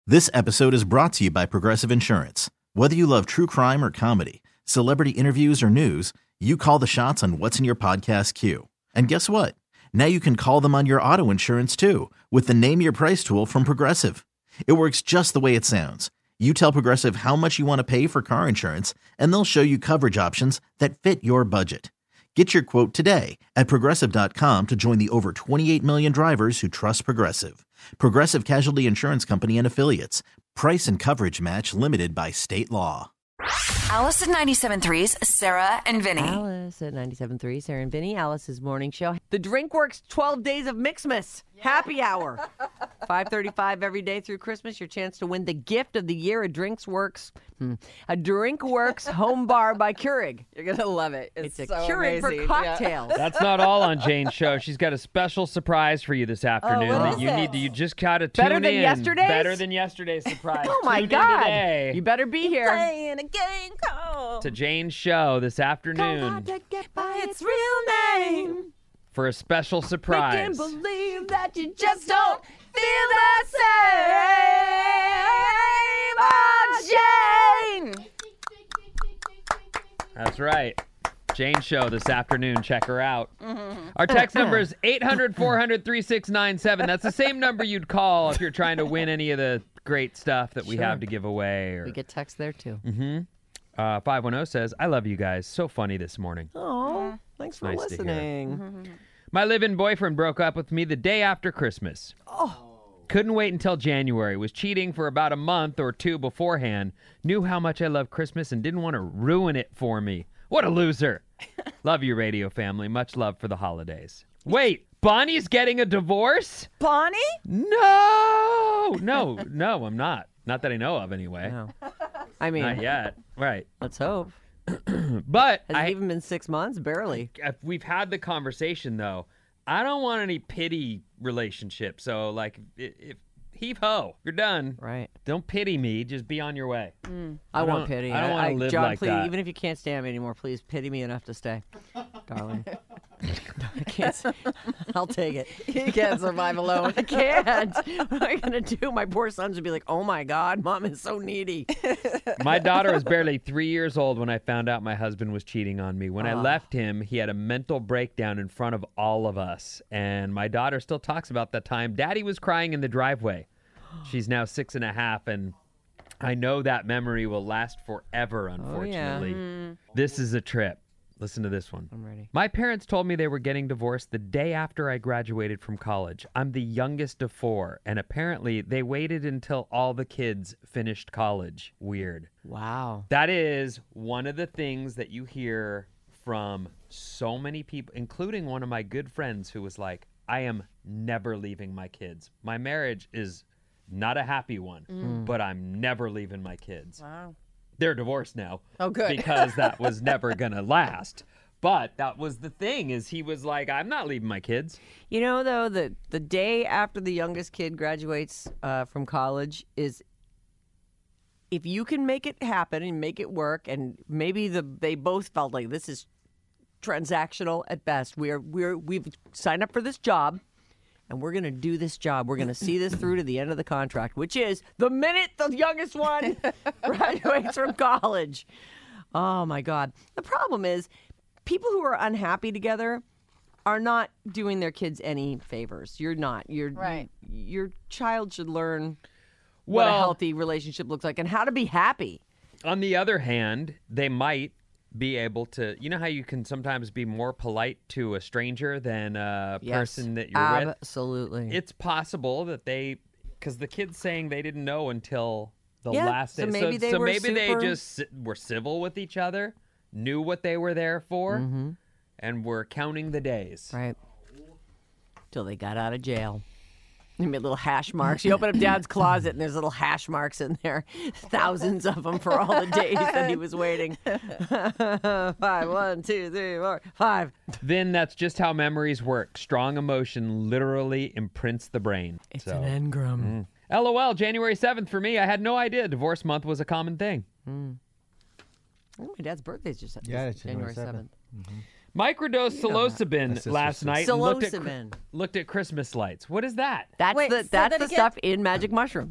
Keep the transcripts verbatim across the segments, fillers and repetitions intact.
This episode is brought to you by Progressive Insurance. Whether you love true crime or comedy, celebrity interviews or news, you call the shots on what's in your podcast queue. And guess what? Now you can call them on your auto insurance too with the Name Your Price tool from Progressive. It works just the way it sounds. You tell Progressive how much you want to pay for car insurance, and they'll show you coverage options that fit your budget. Get your quote today at Progressive dot com to join the over twenty-eight million drivers who trust Progressive. Progressive Casualty Insurance Company and Affiliates. Price and coverage match limited by state law. Alice at ninety-seven point three's Sarah and Vinny. Alice at ninety-seven point three, Sarah and Vinny, Alice's morning show. The DrinkWorks twelve Days of Mixmas yeah. Happy Hour. five thirty-five every day through Christmas. Your chance to win the gift of the year, a DrinkWorks, hmm, a DrinkWorks home bar by Keurig. You're going to love it. It's, it's so a Keurig amazing. for cocktails. Yeah. That's not all on Jane's show. She's got a special surprise for you this afternoon. Oh, what that is you it? need to, you just gotta tune Better than in. yesterday's? Better than yesterday's surprise. Oh my Tune in God. today You better be here. Playing a game called to Jane's show this afternoon to get by its real name. for a special I surprise. can't believe that you just Just don't feel the same. Oh, Jane. That's right. Jane's show this afternoon. Check her out. Mm-hmm. Our text number is eight hundred, four hundred, thirty-six ninety-seven. That's the same number you'd call if you're trying to win any of the great stuff that we Sure. have to give away. Or... We get text there too. Mm-hmm. Uh, five one zero says, I love you guys. So funny this morning. Oh, thanks for Nice to hear. listening. My live-in boyfriend broke up with me the day after Christmas. Oh. Couldn't wait until January. Was cheating for about a month or two beforehand. Knew how much I love Christmas and didn't want to ruin it for me. What a loser. Love you, radio family. Much love for the holidays. Wait, Bonnie's getting a divorce? Bonnie? No! No, no, I'm not. Not that I know of, anyway. No. I mean, Not yet. Right. let's hope. But Has I, it even been six months? Barely. if we've had the conversation, though. I don't want any pity relationship. So, like, if, if heave ho, you're done. Right. Don't pity me. Just be on your way. I, I want don't- pity. I don't wanna live John, like please, that. even if you can't stand me anymore, please pity me enough to stay, darling. I can't. I'll take it. You can't survive alone. I can't. What am I gonna do? My poor sons would be like, "Oh my God, Mom is so needy." My daughter was barely three years old when I found out my husband was cheating on me. When I Ah. left him, he had a mental breakdown in front of all of us. And my daughter still talks about that time. Daddy was crying in the driveway. She's now six and a half, and I know that memory will last forever, unfortunately. This is a trip. Listen to this one. I'm ready. My parents told me they were getting divorced the day after I graduated from college. I'm the youngest of four, and apparently they waited until all the kids finished college. Weird. Wow. That is one of the things that you hear from so many people, including one of my good friends who was like, I am never leaving my kids. My marriage is not a happy one, Mm. but I'm never leaving my kids. Wow. They're divorced now. Oh, good. Because that was never going to last. But that was the thing, is he was like, I'm not leaving my kids. You know, though, the the day after the youngest kid graduates uh, from college is, if you can make it happen and make it work, and maybe the they both felt like this is transactional at best. We're we're we've signed up for this job, and we're gonna do this job. We're gonna see this through to the end of the contract, which is the minute the youngest one graduates from college. Oh my God! The problem is, people who are unhappy together are not doing their kids any favors. You're not. You're Right. Your child should learn what a Well- healthy relationship looks like and how to be happy. On the other hand, they might be able to, you know how you can sometimes be more polite to a stranger than a Yes, person that you're with? absolutely. It's possible that they, because the kid's saying they didn't know until the Yeah, last so day. maybe they so were maybe they super- just si- were civil with each other, knew what they were there for, Mm-hmm. and were counting the days. Right. Till they got out of jail. They made little hash marks. You open up Dad's closet and there's little hash marks in there. Thousands of them for all the days that he was waiting. Five, one, two, three, four, five. Then that's just how memories work. Strong emotion literally imprints the brain. It's So, an engram. LOL, January seventh for me. I had no idea divorce month was a common thing. Oh, my dad's birthday's just Yeah, is it's January January seventh. Microdose psilocybin That's just last a- night and looked at, Psilocybin. looked at Christmas lights. What is that? That's Wait, the say that's that the again? stuff in magic mushrooms.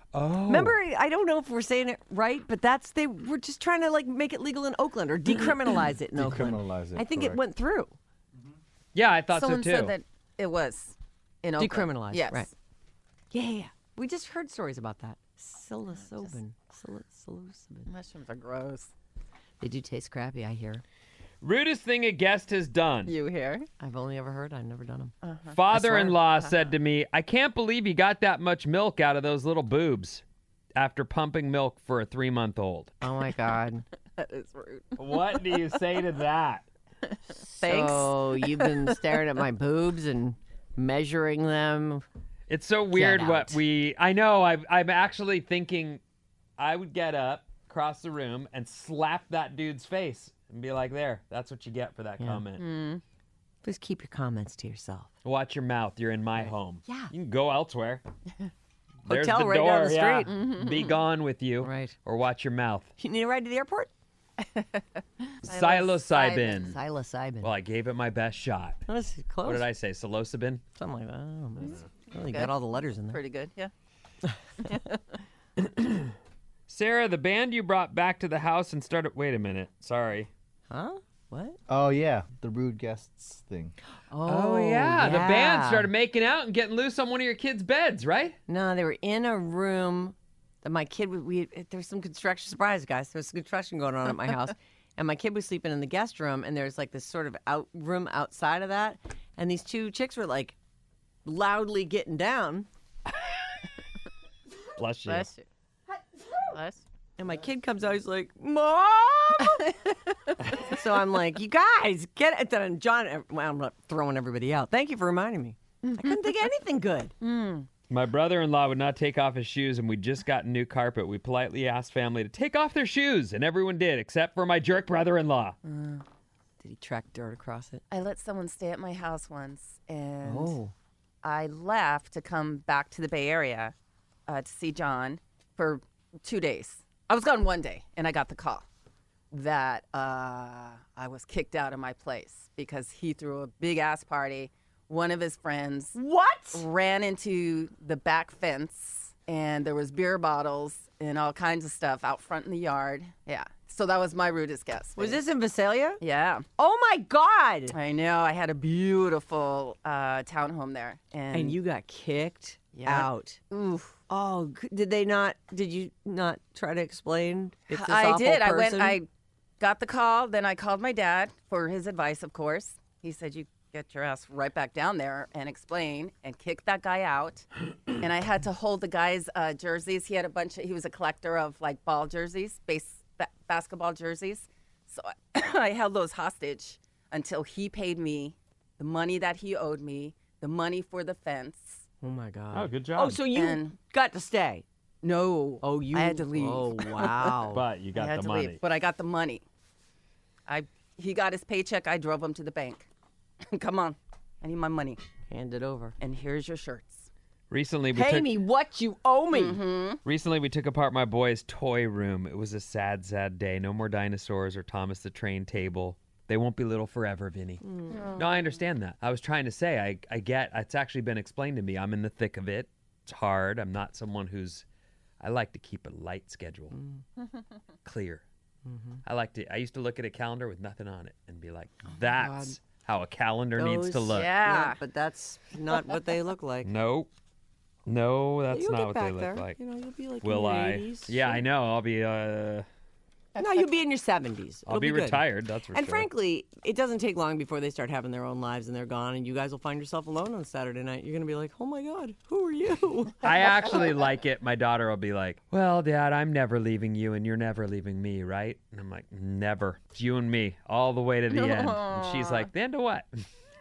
Oh. Remember, I don't know if we're saying it right, but that's they were just trying to like make it legal in Oakland or decriminalize it in Oakland. Decriminalize it, I think it correct. went through. Yeah, I thought Someone so too. said that it was in Oakland. Decriminalized, Yes. right. Yeah, yeah, yeah. We just heard stories about that. Psilocybin. Psil- Psilocybin. Mushrooms are gross. They do taste crappy, I hear. Rudest thing a guest has done. You hear? I've only ever heard. I've never done them. Father-in-law said to me, I can't believe you got that much milk out of those little boobs after pumping milk for a three-month-old. Oh, my God. That is rude. What do you say to that? Thanks. So you've been staring at my boobs and measuring them. It's so weird what out. we... I know, I've, I'm actually thinking I would get up, cross the room, and slap that dude's face and be like, there, that's what you get for that comment. Please keep your comments to yourself. Watch your mouth. You're in my home. Yeah. You can go elsewhere. There's Hotel the right door. down the yeah. street. Be gone with you. Right. Or watch your mouth. You need a ride to the airport? Psilocybin. Psilocybin. Well, I gave it my best shot. That's close. What did I say? Psilocybin? Something like that. I don't know, but it's- well, you got all the letters in there. Pretty good, yeah. Sarah, the band you brought back to the house and started. Wait a minute. Sorry. Huh? What? Oh yeah, the rude guests thing. Oh, yeah. The band started making out and getting loose on one of your kids' beds, right? No, they were in a room that my kid would. We there's some construction. Surprise, guys! There's some construction going on at my house, and my kid was sleeping in the guest room, and there's like this sort of out room outside of that, and these two chicks were like loudly getting down, Bless you. Bless you. Bless. and my kid comes out. He's like, "Mom!" So I'm like, "You guys, get it done." John, well, I'm not throwing everybody out. Thank you for reminding me. I couldn't think of anything good. My brother-in-law would not take off his shoes, and we just got new carpet. We politely asked family to take off their shoes, and everyone did, except for my jerk brother-in-law. Did he track dirt across it? I let someone stay at my house once, and Oh. I left to come back to the Bay Area uh, to see John for two days. I was gone one day, and I got the call that uh, I was kicked out of my place because he threw a big-ass party. One of his friends What? ran into the back fence, and there was beer bottles and all kinds of stuff out front in the yard. Yeah. So that was my rudest guest. Was this in Visalia? Yeah. Oh my God! I know. I had a beautiful uh, townhome there. And, And you got kicked Yeah. out. Oof. Oh, c- did they not? Did you not try to explain? It's this I awful did. I went, person? I got the call. Then I called my dad for his advice, of course. He said, you get your ass right back down there and explain and kick that guy out. And I had to hold the guy's uh, jerseys. He had a bunch of, he was a collector of like ball jerseys, base ba- basketball jerseys. So I, I held those hostage until he paid me the money that he owed me, the money for the fence. Oh my God! Oh, good job. Oh, so you And- got to stay? No. Oh, you? I had to leave. Oh, wow! But you I got had the to money. leave, but I got the money. I he got his paycheck. I drove him to the bank. Come on, I need my money. Hand it over. And here's your shirts. Recently, we Pay took, me what you owe me. Mm-hmm. Recently, we took apart my boy's toy room. It was a sad, sad day. No more dinosaurs or Thomas the Train table. They won't be little forever, Vinny. No, I understand that. I was trying to say, I, I get, it's actually been explained to me. I'm in the thick of it. It's hard. I'm not someone who's, I like to keep a light schedule, clear. I like to, I used to look at a calendar with nothing on it and be like, that's how a calendar needs to Those- look. Yeah. but that's not what they look like. No, no, that's You'll not get what back they look there. like. You know, you'll be like Will in your I? eighties. Yeah, I know. I'll be, uh, No, you'll be in your seventies. I'll It'll be, good. retired. That's for And sure. frankly, it doesn't take long before they start having their own lives and they're gone, and you guys will find yourself alone on Saturday night. You're gonna be like, "Oh my God, who are you?" I actually like it. My daughter will be like, well, Dad, I'm never leaving you and you're never leaving me, right? And I'm like, never. It's you and me all the way to the end. And she's like, the end of what?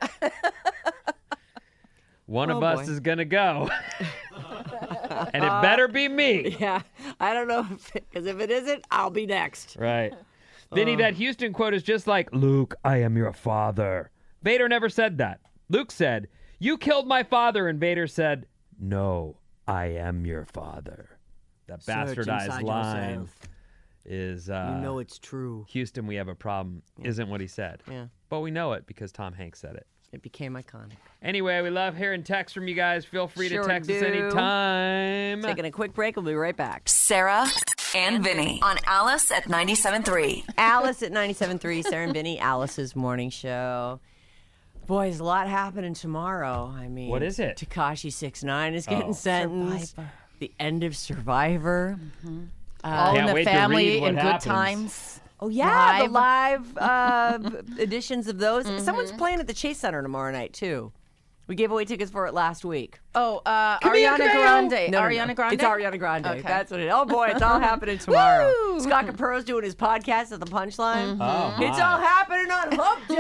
One Oh, of us boy. is going to go. And it better be me. Yeah, I don't know because if it isn't, I'll be next. Right. Vinny, that Houston quote is just like, Luke, I am your father. Vader never said that. Luke said, you killed my father. And Vader said, no, I am your father. That Search bastardized inside line yourself. is, uh, You know it's true. Houston, we have a problem, isn't what he said. Yeah. But we know it because Tom Hanks said it. It became iconic. Anyway, we love hearing texts from you guys. Feel free Sure to text us do. anytime. Taking a quick break. We'll be right back. Sarah and Vinny on Alice at ninety-seven point three. Alice at ninety-seven point three, Sarah and Vinny, Alice's morning show. Boy, there's a lot happening tomorrow. I mean, What is it? Tekashi six nine is getting Oh. sentenced. Survivor. The end of Survivor. All Can't in wait the to family read what in good happens. times. Oh, yeah, the Live. live uh, editions of those. Someone's playing at the Chase Center tomorrow night, too. We gave away tickets for it last week. Oh, uh, Camila Ariana Cabello. Grande. No, no, no. Ariana Grande. It's Ariana Grande. Okay. That's what it is. Oh, boy, it's all happening tomorrow. Woo! Scott Capero's doing his podcast at the Punchline. Oh, It's my. all happening on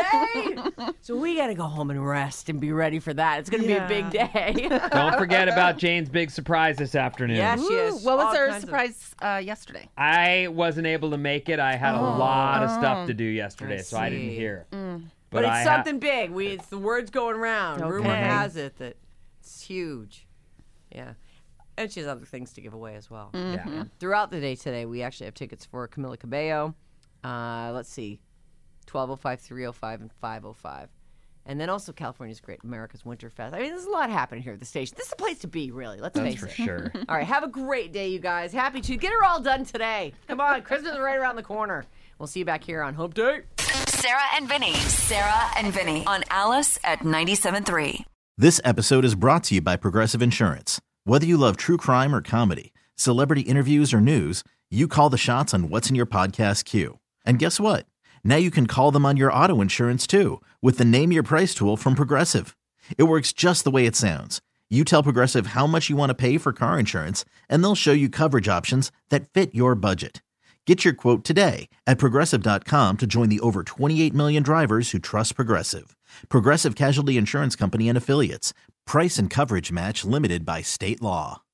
Hump Day. So we got to go home and rest and be ready for that. It's going to Yeah. be a big day. Don't forget about Jane's big surprise this afternoon. Yeah, she Ooh, is. what was all her kinds of- surprise uh, yesterday? I wasn't able to make it. I had a lot of stuff to do yesterday, I so I didn't see. hear. But, it's I ha- something big. We It's the words going around. Rumor Okay. has it that it's huge. Yeah. And she has other things to give away as well. Yeah. Throughout the day today, we actually have tickets for Camila Cabello. Uh, let's see, twelve oh five, three oh five, and five oh five. And then also California's Great America's Winter Fest. I mean, there's a lot happening here at the station. This is a place to be, really. Let's That's face for it. sure. All right, have a great day, you guys. Happy to get her all done today. Come on, Christmas is right around the corner. We'll see you back here on Hope Day. Sarah and Vinny. Sarah and Vinny on Alice at ninety-seven point three. This episode is brought to you by Progressive Insurance. Whether you love true crime or comedy, celebrity interviews or news, you call the shots on what's in your podcast queue. And guess what? Now you can call them on your auto insurance too with the Name Your Price tool from Progressive. It works just the way it sounds. You tell Progressive how much you want to pay for car insurance, and they'll show you coverage options that fit your budget. Get your quote today at Progressive dot com to join the over twenty-eight million drivers who trust Progressive. Progressive Casualty Insurance Company and Affiliates. Price and coverage match limited by state law.